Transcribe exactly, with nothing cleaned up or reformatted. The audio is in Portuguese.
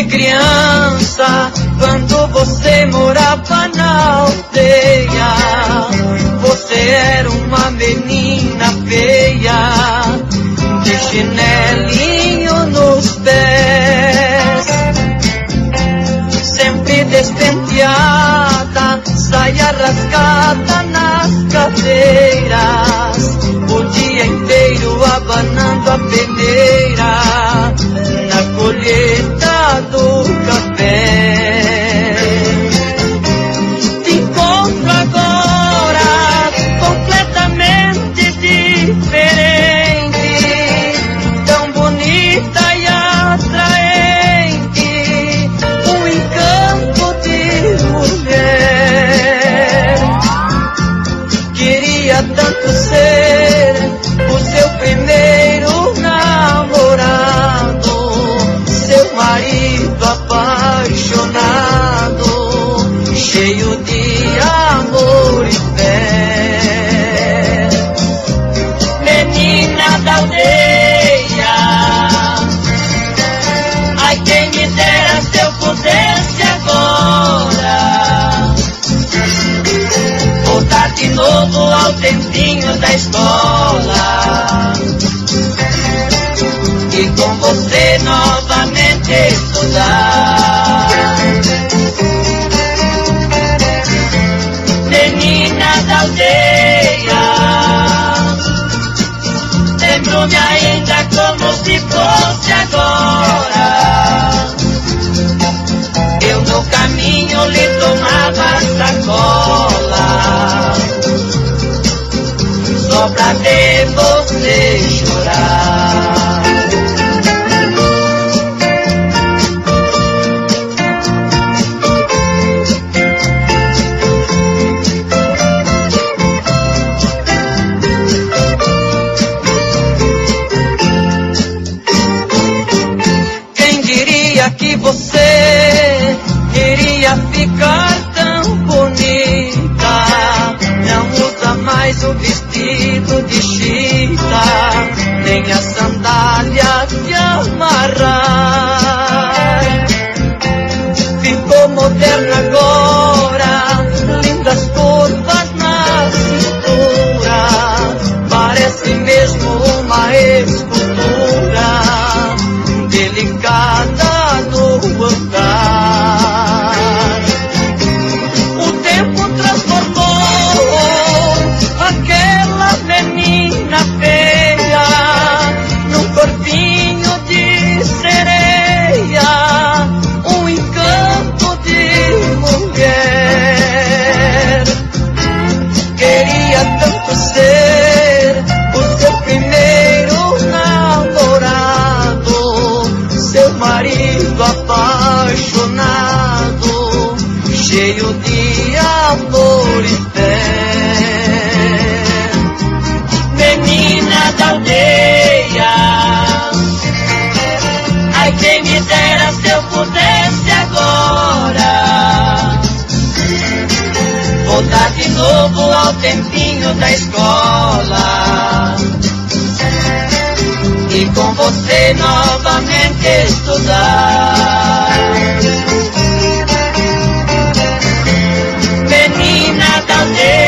de criança, quando você morava na aldeia, você era uma menina feia, de chinelinho nos pés, sempre despenteada, saia rasgada nas cadeiras, o dia inteiro abanando a peneira na colheita do café. Te encontro agora completamente diferente, tão bonita e atraente, um encanto de mulher. Queria tanto ser o seu primeiro namorado, seu marido apaixonado, cheio de amor e fé. Menina da aldeia, ai quem me dera se eu pudesse agora voltar de novo ao tempinho da escola e com você novamente estudar. Menina da aldeia, lembro-me ainda como se fosse agora, eu no caminho lhe tomava sacola, só pra ver você chorar. Quem diria que você queria ficar tão bonita, não usa mais o vestido de chita, nem a sandália de amarrar. Ficou moderna agora, lindas curvas na cintura, parece mesmo uma escultura delicada no andar. O tempo transformou aquela menina feia num corpinho de sereia, um encanto de mulher. Queria tanto ser o seu primeiro namorado, seu marido apaixonado, cheio de amor e fé. Menina da aldeia, ai quem me dera se eu pudesse agora voltar de novo ao tempinho da escola e com você novamente estudar. Menina da aldeia,